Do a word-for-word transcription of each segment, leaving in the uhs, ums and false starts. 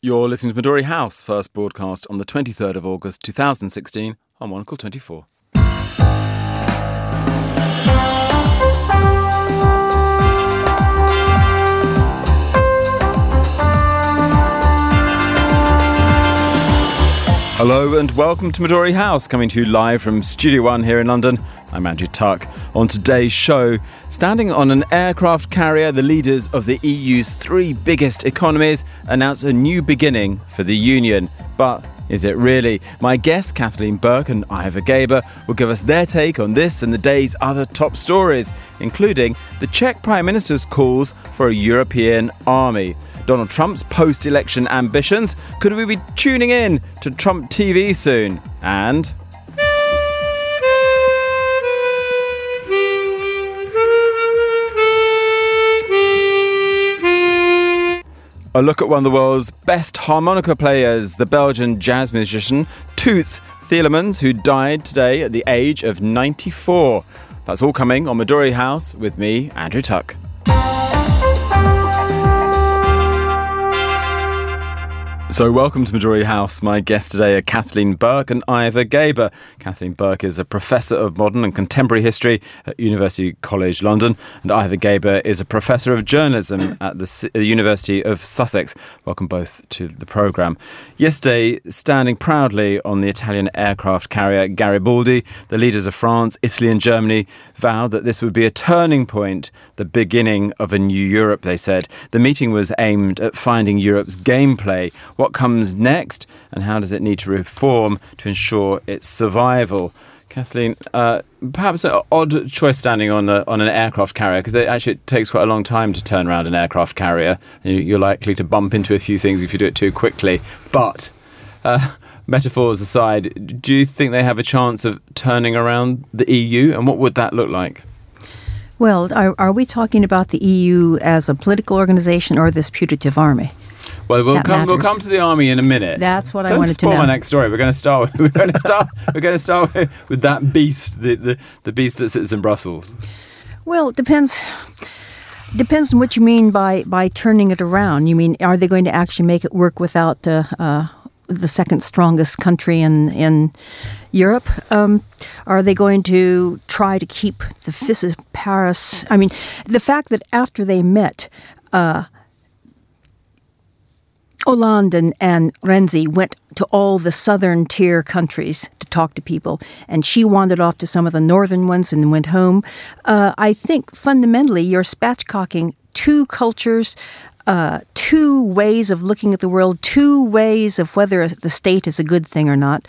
You're listening to Midori House, first broadcast on the twenty-third of August two thousand sixteen on Monocle twenty-four. Hello and welcome to Midori House, coming to you live from Studio One here in London. I'm Andrew Tuck. On today's show, standing on an aircraft carrier, the leaders of the E U's three biggest economies announce a new beginning for the Union. But is it really? My guests, Kathleen Burke and Ivor Gaber, will give us their take on this and the day's other top stories, including the Czech Prime Minister's calls for a European army. Donald Trump's post-election ambitions. Could we be tuning in to Trump T V soon? And a look at one of the world's best harmonica players, the Belgian jazz musician Toots Thielemans, who died today at the age of ninety-four. That's all coming on Midori House with me, Andrew Tuck. So welcome to Midori House. My guests today are Kathleen Burke and Ivor Gaber. Kathleen Burke is a professor of modern and contemporary history at University College London, and Ivor Gaber is a professor of journalism at the University of Sussex. Welcome both to the programme. Yesterday, standing proudly on the Italian aircraft carrier Garibaldi, the leaders of France, Italy and Germany vowed that this would be a turning point, the beginning of a new Europe, they said. The meeting was aimed at finding Europe's gameplay. What comes next, and how does it need to reform to ensure its survival? Kathleen, uh, perhaps an odd choice standing on a, on an aircraft carrier, because it actually takes quite a long time to turn around an aircraft carrier. You're likely to bump into a few things if you do it too quickly. But uh, metaphors aside, do you think they have a chance of turning around the E U, and what would that look like? Well, are, are we talking about the E U as a political organization or this putative army? Well, we'll that come. matters. We'll come to the army in a minute. That's what Don't I wanted to know. spoil my next story. We're going to start. With, we're going to start. We're going to start with, with that beast, the, the the beast that sits in Brussels. Well, it depends. Depends on what you mean by by turning it around. You mean, are they going to actually make it work without uh, uh, the second strongest country in in Europe? Um, are they going to try to keep the fist of Paris? I mean, the fact that after they met. Uh, Hollande and, and Renzi went to all the southern tier countries to talk to people, and she wandered off to some of the northern ones and went home. Uh, I think fundamentally you're spatchcocking two cultures, uh, two ways of looking at the world, two ways of whether the state is a good thing or not.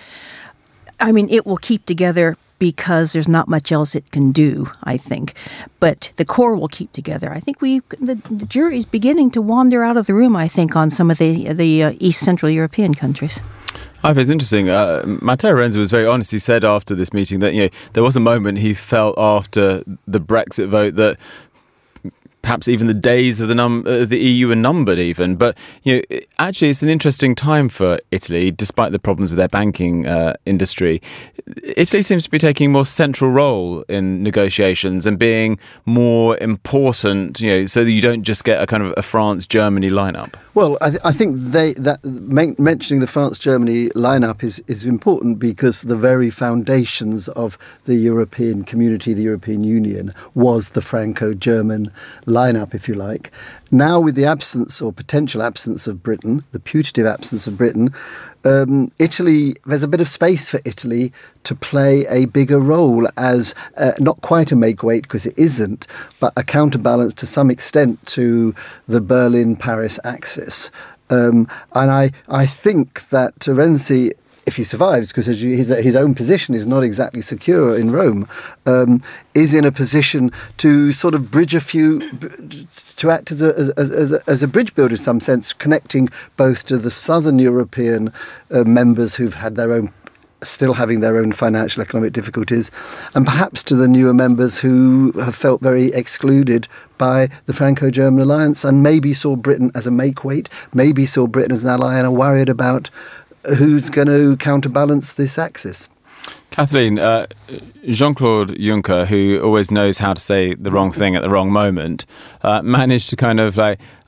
I mean, it will keep together because there's not much else it can do, I think. But the core will keep together. I think we the, the jury's beginning to wander out of the room, I think, on some of the the uh, East Central European countries. I think it's interesting. Uh, Matteo Renzi was very honest. He said after this meeting that, you know, there was a moment he felt after the Brexit vote that perhaps even the days of the num- uh, the E U are numbered even. But, you know, actually it's an interesting time for Italy, despite the problems with their banking uh, industry. Italy seems to be taking a more central role in negotiations and being more important, you know, so that you don't just get a kind of a France-Germany lineup. Well, I, th- I think they that men- mentioning the France-Germany lineup is, is important because the very foundations of the European community, the European Union, was the Franco-German lineup, if you like. Now, with the absence or potential absence of Britain, the putative absence of Britain, um, Italy, there's a bit of space for Italy to play a bigger role as uh, not quite a make-weight, because it isn't, but a counterbalance to some extent to the Berlin-Paris axis. Um, and I, I think that Renzi, if he survives, because his, his own position is not exactly secure in Rome, um, is in a position to sort of bridge a few, to act as a, as, as, a, as a bridge builder in some sense, connecting both to the southern European uh, members who've had their own, still having their own financial economic difficulties, and perhaps to the newer members who have felt very excluded by the Franco-German alliance and maybe saw Britain as a make-weight, maybe saw Britain as an ally and are worried about who's going to counterbalance this axis. Kathleen, uh, Jean-Claude Juncker, who always knows how to say the wrong thing at the wrong moment, uh, managed to kind of like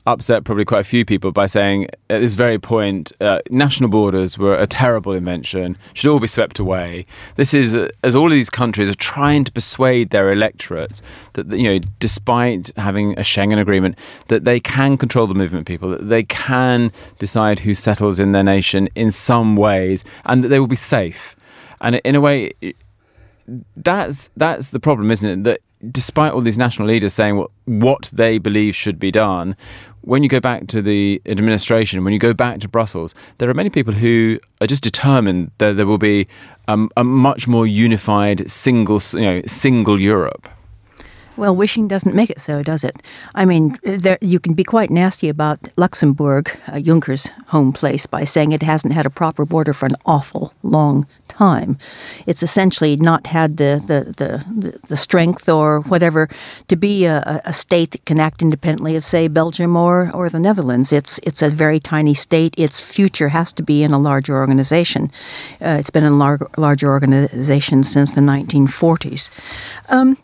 upset probably quite a few people by saying at this very point, uh, national borders were a terrible invention, should all be swept away. This is, uh, as all of these countries are trying to persuade their electorates that, you know, despite having a Schengen agreement, that they can control the movement of people, that they can decide who settles in their nation in some ways, and that they will be safe. And in a way, that's that's the problem, isn't it? That despite all these national leaders saying what, what they believe should be done, when you go back to the administration, when you go back to Brussels, there are many people who are just determined that there will be um, a much more unified, single, you know, single Europe. Well, wishing doesn't make it so, does it? I mean, there, you can be quite nasty about Luxembourg, uh, Juncker's home place, by saying it hasn't had a proper border for an awful long time. It's essentially not had the the, the, the strength or whatever to be a, a state that can act independently of, say, Belgium or, or the Netherlands. It's it's a very tiny state. Its future has to be in a larger organization. Uh, it's been in a lar- larger organization since the nineteen forties. Um,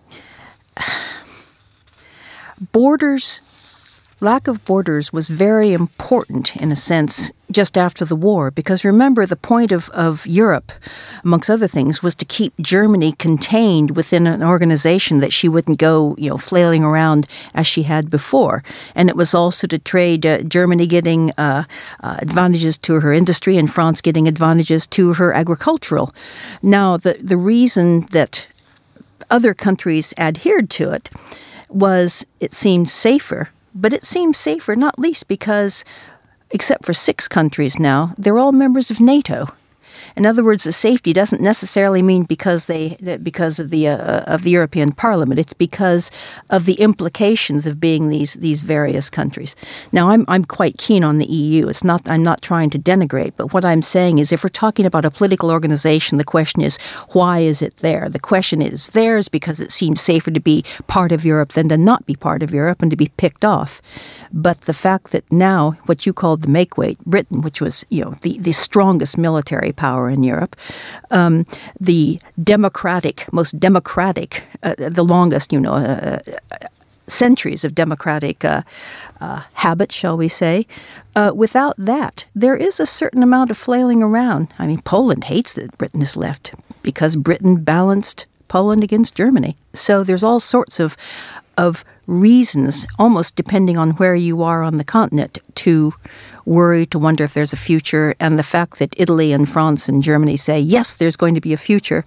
Borders, lack of borders was very important in a sense just after the war, because remember the point of, of Europe, amongst other things, was to keep Germany contained within an organization that she wouldn't go, you know, flailing around as she had before. And it was also to trade uh, Germany getting uh, uh, advantages to her industry and France getting advantages to her agricultural. Now, the, the reason that other countries adhered to it was it seemed safer, but it seemed safer not least because, except for six countries now, they're all members of NATO. In other words, the safety doesn't necessarily mean because they because of the uh, of the European Parliament. It's because of the implications of being these these various countries. Now, I'm I'm quite keen on the E U. It's not I'm not trying to denigrate, but what I'm saying is, if we're talking about a political organization, the question is, why is it there? The question is, theirs because it seems safer to be part of Europe than to not be part of Europe and to be picked off. But the fact that now what you called the make-weight, Britain, which was, you know, the, the strongest military power in Europe, um, the democratic, most democratic, uh, the longest, you know, uh, centuries of democratic uh, uh, habit, shall we say. Uh, without that, there is a certain amount of flailing around. I mean, Poland hates that Britain is left because Britain balanced Poland against Germany. So there's all sorts of of reasons, almost depending on where you are on the continent, to worry, to wonder if there's a future. And the fact that Italy and France and Germany say, yes, there's going to be a future,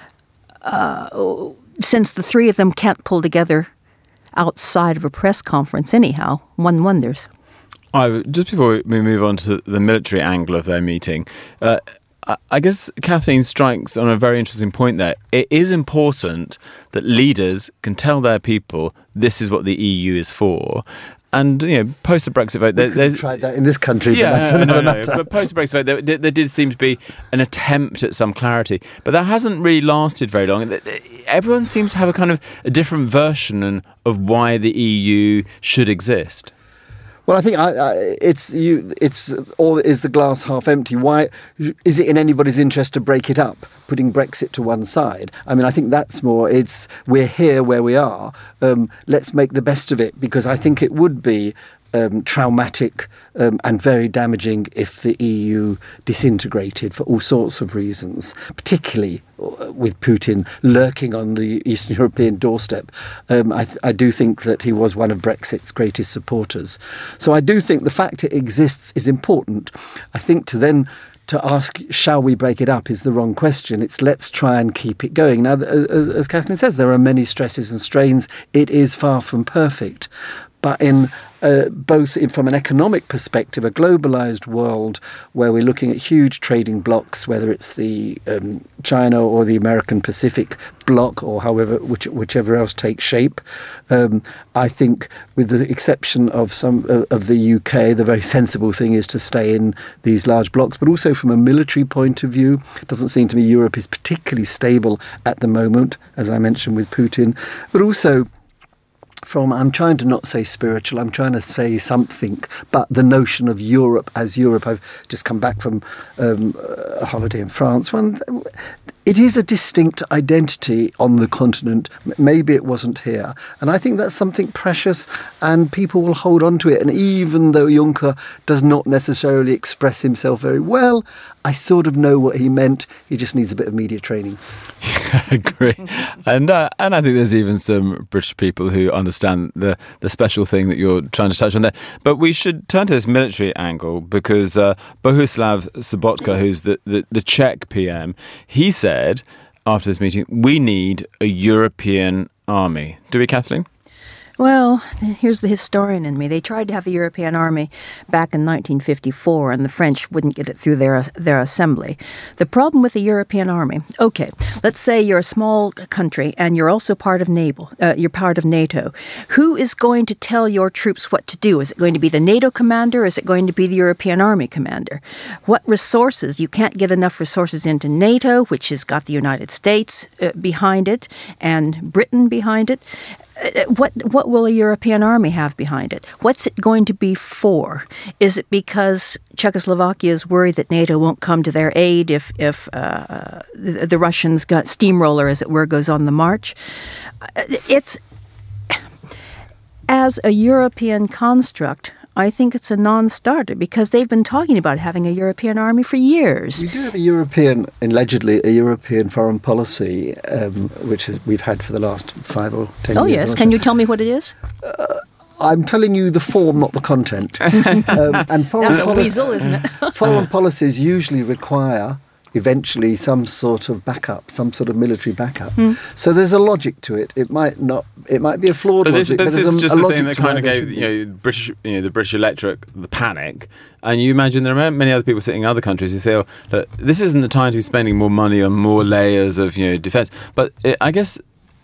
uh, since the three of them can't pull together outside of a press conference anyhow, one wonders. I, just before we move on to the military angle of their meeting, uh, I guess Kathleen strikes on a very interesting point there. It is important that leaders can tell their people this is what the E U is for. And, you know, post the Brexit vote... We could have tried that in this country, yeah, but that's no, another no, matter. No, but post the Brexit vote, there, there did seem to be an attempt at some clarity. But that hasn't really lasted very long. Everyone seems to have a kind of a different version of why the E U should exist. Well, I think I, I, it's you. It's or is the glass half empty? Why is it in anybody's interest to break it up, putting Brexit to one side? I mean, I think that's more. It's we're here where we are. Um, let's make the best of it, because I think it would be um, traumatic um, and very damaging if the E U disintegrated for all sorts of reasons, particularly with Putin lurking on the Eastern European doorstep. Um, I, th- I do think that he was one of Brexit's greatest supporters. So I do think the fact it exists is important. I think to then to ask, shall we break it up, is the wrong question. It's let's try and keep it going. Now, as, as Kathleen says, there are many stresses and strains. It is far from perfect. But in uh, both in, from an economic perspective, a globalized world where we're looking at huge trading blocks, whether it's the um, China or the American Pacific bloc, or however which, whichever else takes shape, um, I think, with the exception of some uh, of the U K, the very sensible thing is to stay in these large blocks. But also from a military point of view, it doesn't seem to me Europe is particularly stable at the moment, as I mentioned with Putin. But also, from, I'm trying to not say spiritual, I'm trying to say something, but the notion of Europe as Europe. I've just come back from um, a holiday in France. One, it is a distinct identity on the continent. Maybe it wasn't here. And I think that's something precious, and people will hold on to it. And even though Juncker does not necessarily express himself very well, I sort of know what he meant. He just needs a bit of media training. I agree. And uh, and I think there's even some British people who understand the, the special thing that you're trying to touch on there. But we should turn to this military angle, because uh, Bohuslav Sobotka, who's the, the, the Czech P M, he said after this meeting, we need a European army. Do we, Kathleen? Well, here's the historian in me. They tried to have a European army back in nineteen fifty-four, and the French wouldn't get it through their their assembly. The problem with the European army, okay, let's say you're a small country and you're also part of NATO. Uh, you're part of NATO. Who is going to tell your troops what to do? Is it going to be the NATO commander? Or is it going to be the European army commander? What resources? You can't get enough resources into NATO, which has got the United States uh, behind it and Britain behind it. What what will a European army have behind it? What's it going to be for? Is it because Czechoslovakia is worried that NATO won't come to their aid if if uh, the, the Russians got steamroller, as it were, goes on the march? It's as a European construct, I think it's a non-starter, because they've been talking about having a European army for years. We do have a European, allegedly a European foreign policy, um, which is, we've had for the last five or ten oh, years. Oh yes, can you tell me what it is? Uh, I'm telling you the form, not the content. um, and foreign That's a policy, weasel, isn't it? Foreign policies usually require eventually some sort of backup, some sort of military backup. Mm. So there's a logic to it. It might not, it might be a flawed but this, logic. But but this is is a, just a the thing that to kind of why gave you know, British, you know, the British electorate the panic. And you imagine there are many other people sitting in other countries who feel that this isn't the time to be spending more money on more layers of, you know, defence. But it, I guess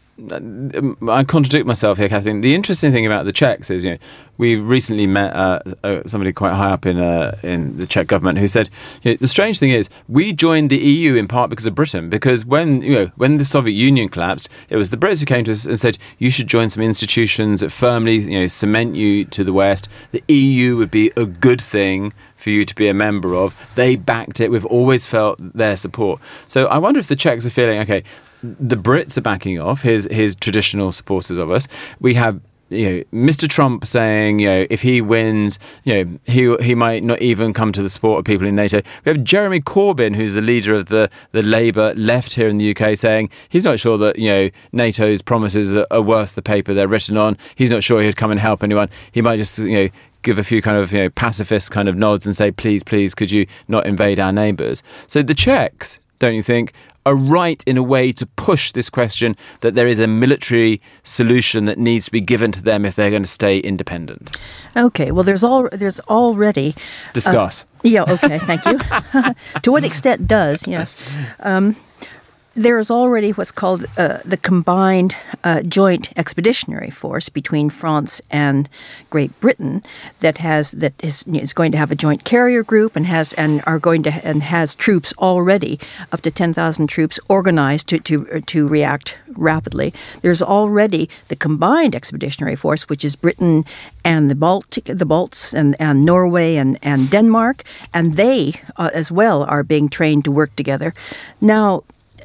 I contradict myself here, Kathleen. The interesting thing about the Czechs is, you know, we recently met uh, uh, somebody quite high up in uh, in the Czech government who said, you know, the strange thing is we joined the E U in part because of Britain, because when you know when the Soviet Union collapsed, it was the Brits who came to us and said you should join some institutions that firmly, you know, cement you to the West. The E U would be a good thing for you to be a member of. They backed it. We've always felt their support. So I wonder if the Czechs are feeling, okay, the Brits are backing off, his his traditional supporters of us. We have, you know, Mister Trump saying, you know, if he wins, you know, he he might not even come to the support of people in NATO. We have Jeremy Corbyn, who's the leader of the, the Labour left here in the U K, saying he's not sure that, you know, NATO's promises are, are worth the paper they're written on. He's not sure he'd come and help anyone. He might just, you know, give a few kind of, you know, pacifist kind of nods and say, please, please, could you not invade our neighbours? So the Czechs, don't you think, are right in a way to push this question that there is a military solution that needs to be given to them if they're going to stay independent? Okay, well, there's all there's already discuss. Uh, yeah. Okay. Thank you. To what extent does yes. Um, There is already what's called uh, the combined uh, joint expeditionary force between France and Great Britain that has that is, is going to have a joint carrier group and has and are going to and has troops already up to ten thousand troops organized to to to react rapidly. There's already the combined expeditionary force, which is Britain and the Baltic, the Balts and, and Norway and, and Denmark, and they uh, as well are being trained to work together. Now,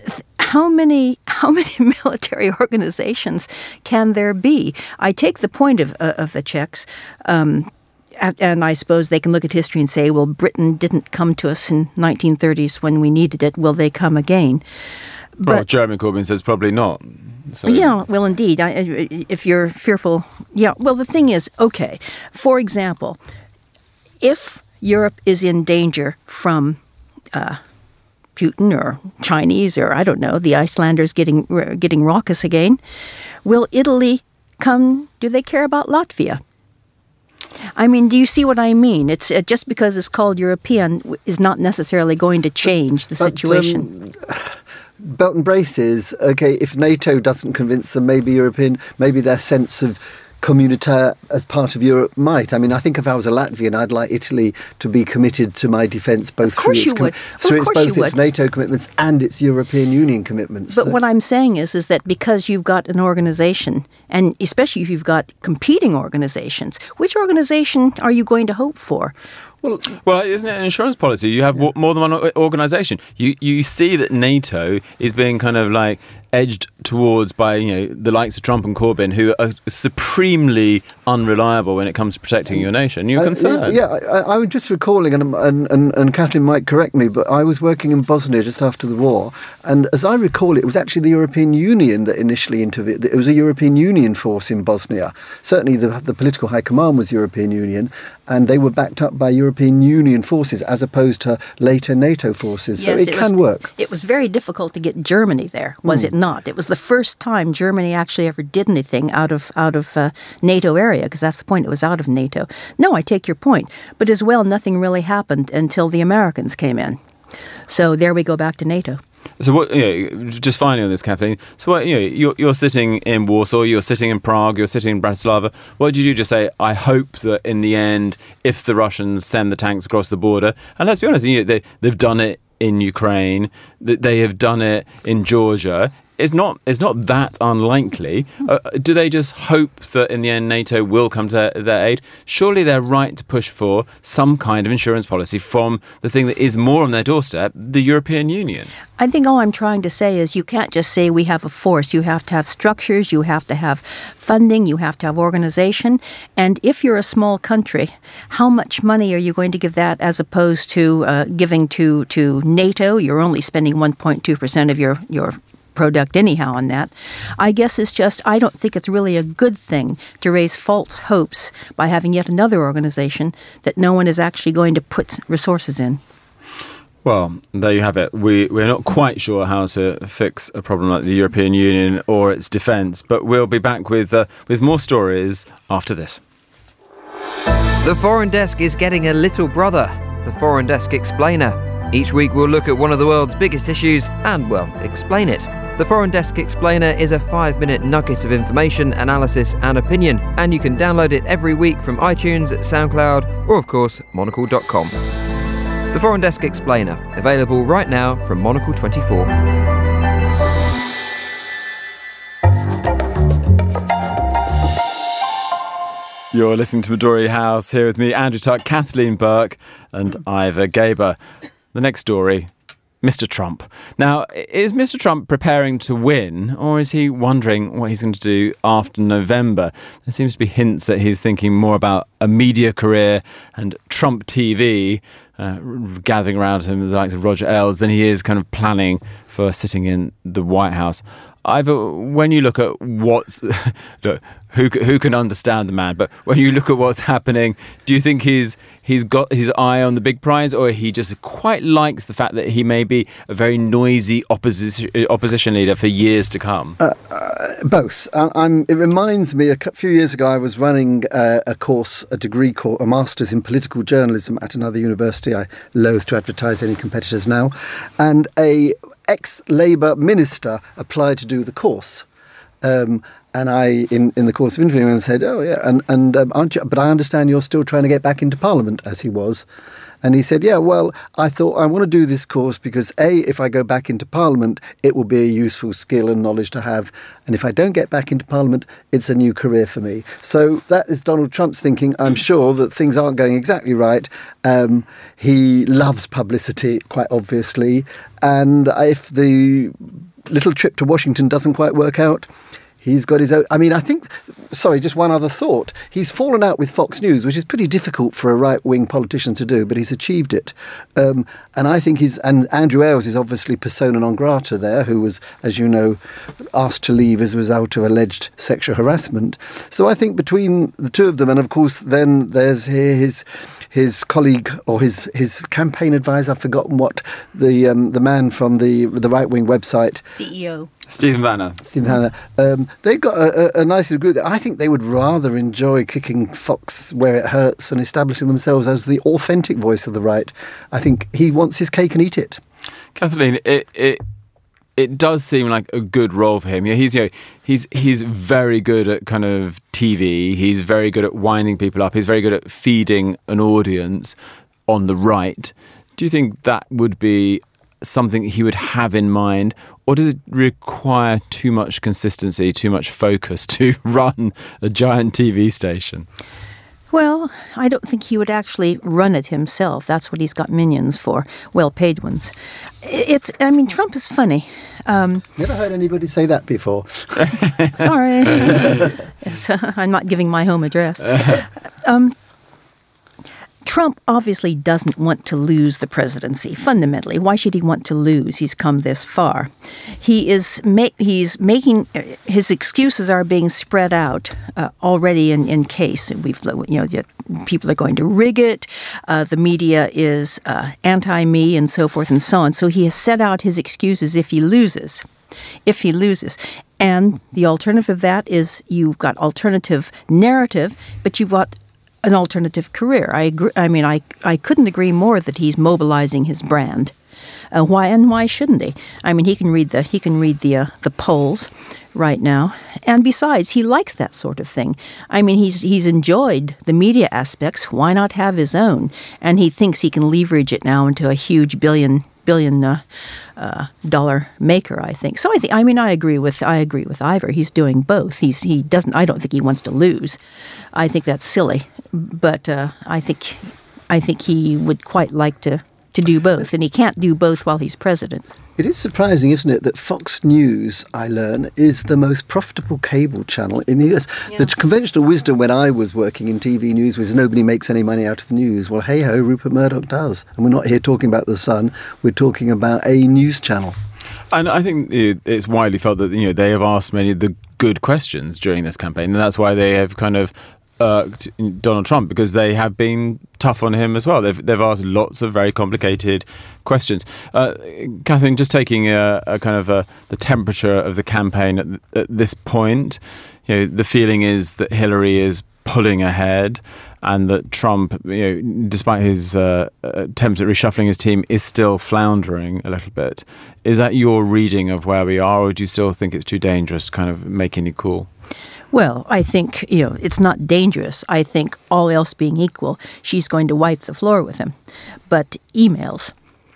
How many how many military organizations can there be? I take the point of uh, of the Czechs, um, and I suppose they can look at history and say, well, Britain didn't come to us in nineteen thirties when we needed it. Will they come again? But well, Jeremy Corbyn says probably not. So. Yeah, well, indeed. I, if you're fearful, yeah. Well, the thing is, okay. For example, if Europe is in danger from Uh, Putin or Chinese or I don't know, the Icelanders getting getting raucous again, will Italy come? Do they care about Latvia? I mean, do you see what I mean? It's uh, just because it's called European is not necessarily going to change the but, situation. Um, belt and braces. Okay, if NATO doesn't convince them, maybe European, maybe their sense of communitaire as part of Europe might. I mean, I think if I was a Latvian, I'd like Italy to be committed to my defence both through its, com- through its both its NATO commitments and its European Union commitments. But so. what I'm saying is, is that because you've got an organisation, and especially if you've got competing organisations, which organisation are you going to hope for? Well, well, isn't it an insurance policy? You have yeah. more than one organisation. You you see that NATO is being kind of like edged towards by, you know, the likes of Trump and Corbyn, who are supremely unreliable when it comes to protecting your nation. You're concerned? Uh, yeah, I, I was just recalling, and, and, and, and Kathleen might correct me, but I was working in Bosnia just after the war, and as I recall, it was actually the European Union that initially intervened. It was a European Union force in Bosnia. Certainly the, the political high command was European Union, and they were backed up by European Union forces as opposed to later NATO forces. Yes, so it, it can was, work. It was very difficult to get Germany there, was mm. it not? It was the first time Germany actually ever did anything out of out of uh, NATO area, because that's the point, it was out of NATO. No, I take your point. But as well, nothing really happened until the Americans came in. So there we go back to NATO. So what? You know, just finally on this, Kathleen. So what? You know, you're, you're sitting in Warsaw, you're sitting in Prague, you're sitting in Bratislava. What did you do? Just say, I hope that in the end, if the Russians send the tanks across the border, and let's be honest, you know, they they've done it in Ukraine, that they have done it in Georgia. It's not, it's not that unlikely. Uh, do they just hope that in the end NATO will come to their, their aid? Surely they're right to push for some kind of insurance policy from the thing that is more on their doorstep, the European Union. I think all I'm trying to say is you can't just say we have a force. You have to have structures, you have to have funding, you have to have organization. And if you're a small country, how much money are you going to give that as opposed to uh, giving to, to NATO? You're only spending one point two percent of your, your product anyhow on that. I guess it's just, I don't think it's really a good thing to raise false hopes by having yet another organization that no one is actually going to put resources in. Well, there you have it. We, we're not quite sure how to fix a problem like the European Union or its defence, but we'll be back with uh, with more stories after this. The Foreign Desk is getting a little brother, the Foreign Desk Explainer. Each week we'll look at one of the world's biggest issues and, well, explain it. The Foreign Desk Explainer is a five-minute nugget of information, analysis and opinion, and you can download it every week from iTunes, SoundCloud, or of course, monocle dot com. The Foreign Desk Explainer, available right now from Monocle twenty-four. You're listening to Midori House, here with me, Andrew Tuck, Kathleen Burke and Ivor Gaber. The next story, Mister Trump. Now, is Mister Trump preparing to win, or is he wondering what he's going to do after November? There seems to be hints that he's thinking more about a media career and Trump T V, uh, gathering around him the likes of Roger Ailes, than he is kind of planning for sitting in the White House. Ivor, when you look at what's... look, who who can understand the man? But when you look at what's happening, do you think he's he's got his eye on the big prize, or he just quite likes the fact that he may be a very noisy opposition opposition leader for years to come? Uh, uh, both. I, I'm, it reminds me, a few years ago, I was running uh, a course, a degree course, a master's in political journalism at another university. I loathe to advertise any competitors now, and a ex-Labour minister applied to do the course. Um, and I, in, in the course of interviewing him, said, oh, yeah, and, and um, aren't you, but I understand you're still trying to get back into Parliament, as he was. And he said, yeah, well, I thought I want to do this course because, A, if I go back into Parliament, it will be a useful skill and knowledge to have. And if I don't get back into Parliament, it's a new career for me. So that is Donald Trump's thinking. I'm sure that things aren't going exactly right. Um, he loves publicity, quite obviously. And if the little trip to Washington doesn't quite work out, he's got his own... I mean, I think... Sorry, just one other thought. He's fallen out with Fox News, which is pretty difficult for a right-wing politician to do, but he's achieved it. Um, and I think he's... And Andrew Ailes is obviously persona non grata there, who was, as you know, asked to leave as a result of alleged sexual harassment. So I think between the two of them, and of course then there's here his... his colleague or his, his campaign advisor, I've forgotten what, the um, the man from the the right-wing website. C E O. Stephen Banner. Stephen Banner. Um, they've got a, a, a nice little group. I think they would rather enjoy kicking Fox where it hurts and establishing themselves as the authentic voice of the right. I think he wants his cake and eat it. Kathleen, it... it it does seem like a good role for him. Yeah, he's you know he's he's very good at kind of T V. He's very good at winding people up. He's very good at feeding an audience on the right. Do you think that would be something he would have in mind, or does it require too much consistency, too much focus to run a giant T V station? Well, I don't think he would actually run it himself. That's what he's got minions for, well-paid ones. It's, I mean, Trump is funny. Um, Never heard anybody say that before. Sorry. Yes, I'm not giving my home address. Um, Trump obviously doesn't want to lose the presidency, fundamentally. Why should he want to lose? He's come this far. He is ma- he's making, uh, his excuses are being spread out uh, already in, in case. We've, you know, people are going to rig it. Uh, the media is uh, anti-me and so forth and so on. So he has set out his excuses if he loses. If he loses. And the alternative of that is you've got alternative narrative, but you've got an alternative career. I agree, I mean, I I couldn't agree more that he's mobilizing his brand. Uh, why and why shouldn't he? I mean, he can read the he can read the uh, the polls right now, and besides, he likes that sort of thing. I mean, he's he's enjoyed the media aspects. Why not have his own? And he thinks he can leverage it now into a huge billion billion uh, uh, dollar maker. I think so. I think. I mean, I agree with I agree with Ivor. He's doing both. He's he doesn't. I don't think he wants to lose. I think that's silly. But uh, I think I think he would quite like to, to do both, and he can't do both while he's president. It is surprising, isn't it, that Fox News, I learn, is the most profitable cable channel in the U S. Yeah. The conventional wisdom when I was working in T V news was nobody makes any money out of news. Well, hey-ho, Rupert Murdoch does. And we're not here talking about The Sun, we're talking about a news channel. And I think it's widely felt that, you know, they have asked many of the good questions during this campaign, and that's why they have kind of irked Donald Trump, because they have been tough on him as well. They've they've asked lots of very complicated questions. Uh, Kathleen, just taking a, a kind of a, the temperature of the campaign at, at this point, you know, the feeling is that Hillary is pulling ahead, and that Trump, you know, despite his uh, attempts at reshuffling his team, is still floundering a little bit. Is that your reading of where we are, or do you still think it's too dangerous to kind of make any call? Well, I think, you know, it's not dangerous. I think all else being equal, she's going to wipe the floor with him. But emails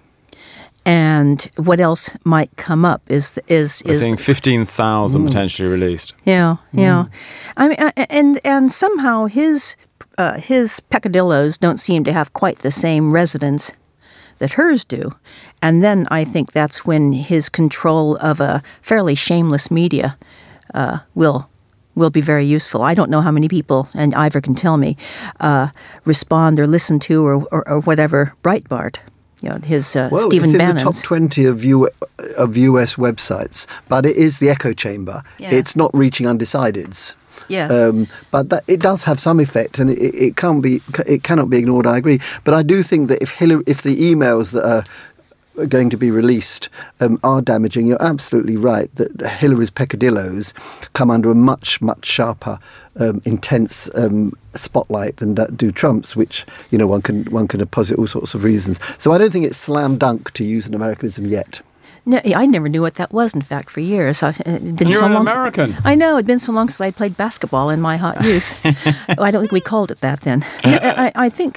and what else might come up is is We're is seeing fifteen thousand potentially released. Yeah, yeah. Mm. I mean, and and somehow his uh, his peccadillos don't seem to have quite the same resonance that hers do. And then I think that's when his control of a fairly shameless media uh, will. will be very useful. I don't know how many people, and Ivor can tell me, uh, respond or listen to or, or, or whatever Breitbart, you know, his uh, well, Stephen it's in Bannon's. the top twenty of, U- of U S websites, but it is the echo chamber. Yeah. It's not reaching undecideds. Yes. Um, but that, it does have some effect, and it, it can't be, it cannot be ignored. I agree. But I do think that if Hillary, if the emails that are going to be released um, are damaging, you're absolutely right that Hillary's peccadillos come under a much, much sharper, um, intense um, spotlight than do Trump's, which, you know, one can one can posit all sorts of reasons. So I don't think it's slam dunk, to use an Americanism, yet. No, I never knew what that was, in fact, for years. I, it'd been You're so an long American. Since, I know, it'd been so long since I played basketball in my hot youth. I don't think we called it that then. No, I, I think,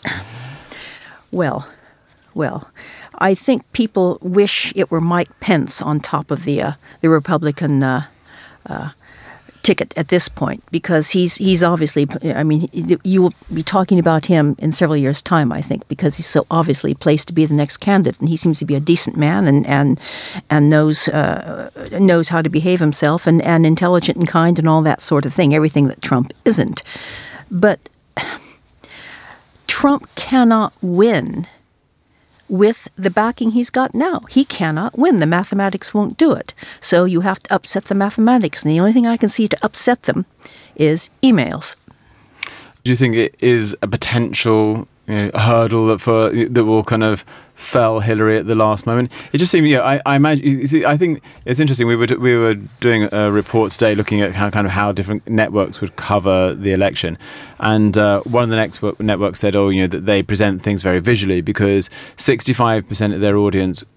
well, well, I think people wish it were Mike Pence on top of the uh, the Republican uh, uh, ticket at this point, because he's he's obviously, I mean, you will be talking about him in several years' time, I think, because he's so obviously placed to be the next candidate, and he seems to be a decent man and and and knows uh, knows how to behave himself and, and intelligent and kind and all that sort of thing, everything that Trump isn't. But Trump cannot win with the backing he's got now. He cannot win. The mathematics won't do it. So you have to upset the mathematics. And the only thing I can see to upset them is emails. Do you think it is a potential, you know, hurdle that for that will kind of fell Hillary at the last moment? It just seemed, yeah, I, I imagine. You see, I think it's interesting. We were we were doing a report today looking at how kind of how different networks would cover the election, and uh, one of the next networks said, oh, you know, that they present things very visually because sixty-five percent of their audience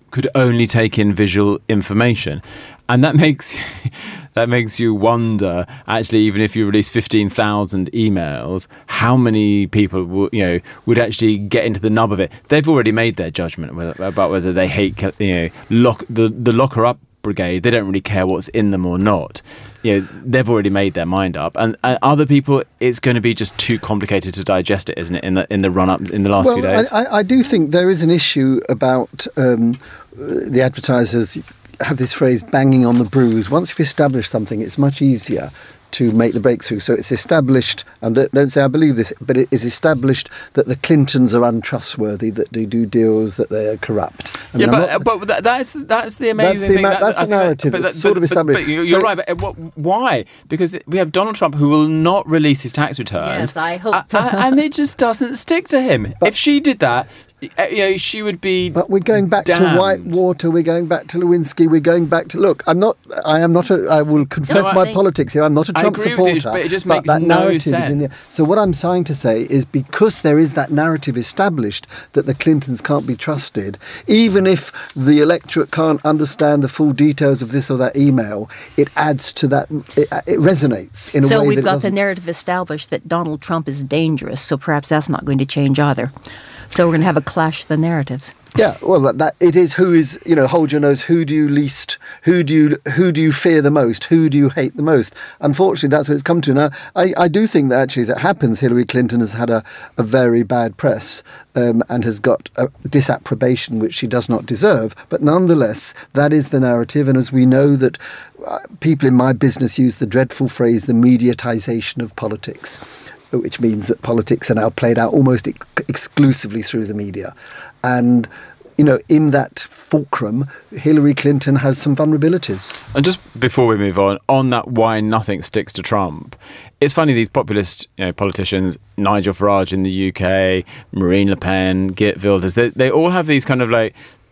could only take in visual information. And that makes that makes you wonder, actually, even if you release fifteen thousand emails, how many people will, you know, would actually get into the nub of it? They've already made their judgment whether, about whether they hate, you know, lock the, the locker up brigade. They don't really care what's in them or not. You know, they've already made their mind up. And, and other people, it's going to be just too complicated to digest it, isn't it, in the in the run up in the last well, few days? I, I do think there is an issue about um, the advertisers have this phrase banging on the bruise. Once you've established something, it's much easier to make the breakthrough. So it's established, and don't say I believe this, but it is established that the Clintons are untrustworthy, that they do deals, that they are corrupt. I yeah, mean, but, not, but that, that's that's the amazing that's the, thing. That, that's that, the narrative that, that's but, sort of but, established. But, but you're so, right, but what, why? Because we have Donald Trump who will not release his tax returns. Yes, I hope. Uh, and it just doesn't stick to him. But, if she did that, you know, she would be. But we're going back damned. to Whitewater. We're going back to Lewinsky. We're going back to look. I'm not. I am not. A, I will confess No, I my think- politics here. I'm not a I Trump agree with supporter. you, but it just but makes that no narrative is in there. sense. So what I'm trying to say is, because there is that narrative established that the Clintons can't be trusted, even if the electorate can't understand the full details of this or that email, it adds to that. It, it resonates in a So way we've that it got the doesn't. narrative established that Donald Trump is dangerous, so perhaps that's not going to change either. So we're going to have a clash of the narratives. Yeah, well, that, that it is who is, you know, hold your nose. Who do you least? Who do you who do you fear the most? Who do you hate the most? Unfortunately, that's what it's come to now. I, I do think that actually, as it happens, Hillary Clinton has had a, a very bad press um, and has got a disapprobation which she does not deserve. But nonetheless, that is the narrative. And as we know that uh, people in my business use the dreadful phrase, the mediatization of politics, which means that politics are now played out almost ex- exclusively through the media. And, you know, in that fulcrum, Hillary Clinton has some vulnerabilities. And just before we move on, on that why nothing sticks to Trump, it's funny, these populist, you know, politicians, Nigel Farage in the U K, Marine Le Pen, Geert Wilders, they, they all have these kind of like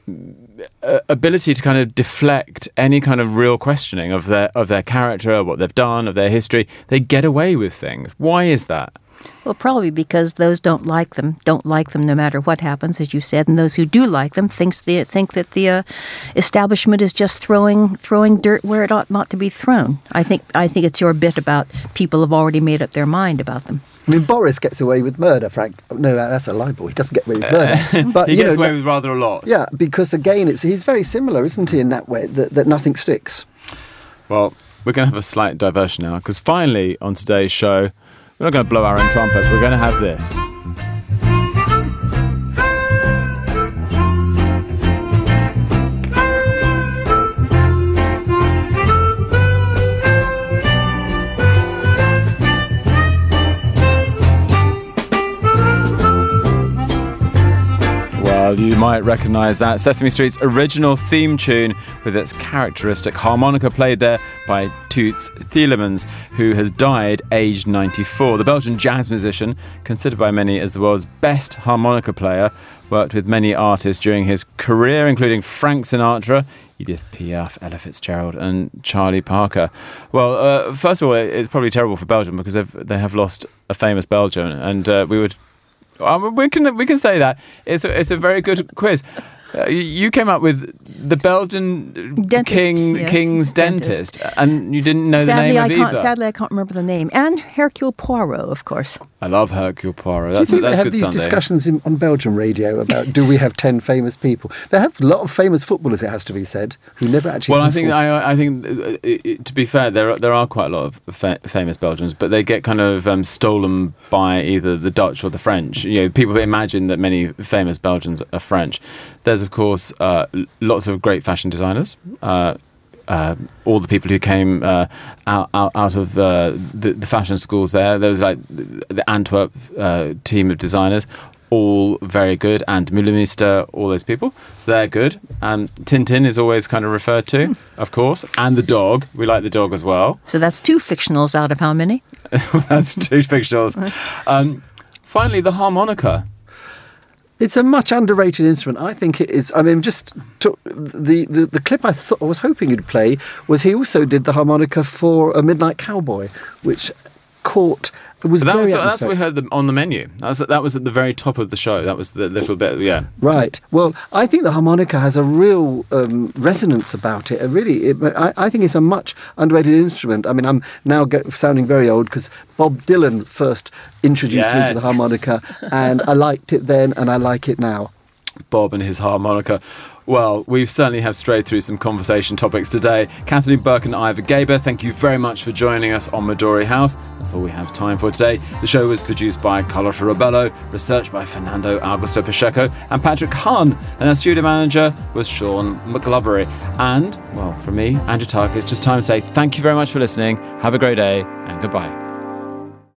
uh, ability to kind of deflect any kind of real questioning of their of their character, what they've done, of their history. They get away with things. Why is that? Well, probably because those don't like them, don't like them no matter what happens, as you said, and those who do like them thinks the, think that the uh, establishment is just throwing throwing dirt where it ought not to be thrown. I think I think it's your bit about people have already made up their mind about them. I mean, Boris gets away with murder, Frank. No, that's a libel. He doesn't get away with murder. But, He you gets know, away with rather a lot. Yeah, because again, it's he's very similar, isn't he, in that way, that, that nothing sticks. Well, we're going to have a slight diversion now, because finally on today's show, we're not going to blow our own trumpet. We're going to have this. Well, you might recognise that Sesame Street's original theme tune with its characteristic harmonica played there by Toots Thielemans, who has died aged ninety-four. The Belgian jazz musician, considered by many as the world's best harmonica player, worked with many artists during his career, including Frank Sinatra, Edith Piaf, Ella Fitzgerald and Charlie Parker. Well, uh, first of all, it's probably terrible for Belgium because they've, they have lost a famous Belgian, and uh, we would... Um, we can we can say that it's a, it's a very good quiz. Uh, you, you came up with the Belgian Dentist, king yes, king's dentist. dentist, and you didn't know sadly, the name I of can't, either. Sadly, I can't remember the name. And Hercule Poirot, of course. I love Hercule Poirot. Do you That's think that's they have good these Sunday. discussions in, on Belgian radio about do we have ten famous people? They have a lot of famous footballers, it has to be said, who never actually. Well, I think performed. I, I think uh, it, it, to be fair, there are, there are quite a lot of fa- famous Belgians, but they get kind of um, stolen by either the Dutch or the French. You know, people imagine that many famous Belgians are French. There's of course uh, lots of great fashion designers. Uh, Uh, all the people who came uh, out, out out of uh, the, the fashion schools there. There was like the Antwerp uh, team of designers, all very good, and Meulemeester, all those people. So they're good. And Tintin is always kind of referred to, of course, and the dog. We like the dog as well. So that's two fictionals out of how many? That's two fictionals. Um, finally, the harmonica. It's a much underrated instrument. I think it is. I mean, just to, the, the the clip I thought I was hoping he'd play was he also did the harmonica for A Midnight Cowboy, which caught. It was But that very was, that's what we atmospheric. heard the, on the menu. That was, that was at the very top of the show. That was the little bit, yeah. Right. Well, I think the harmonica has a real um, resonance about it. It really, it, I, I think it's a much underrated instrument. I mean, I'm now get, sounding very old because Bob Dylan first introduced me to Yes. the harmonica, and I liked it then, and I like it now. Bob and his harmonica. Well, we certainly have strayed through some conversation topics today. Kathleen Burke and Ivor Gaber, thank you very much for joining us on Midori House. That's all we have time for today. The show was produced by Carlotta Robello, researched by Fernando Augusto Pacheco and Patrick Hahn, and our studio manager was Sean McGlovery. And, well, from me, Andrew Tuck, it's just time to say thank you very much for listening. Have a great day, and goodbye.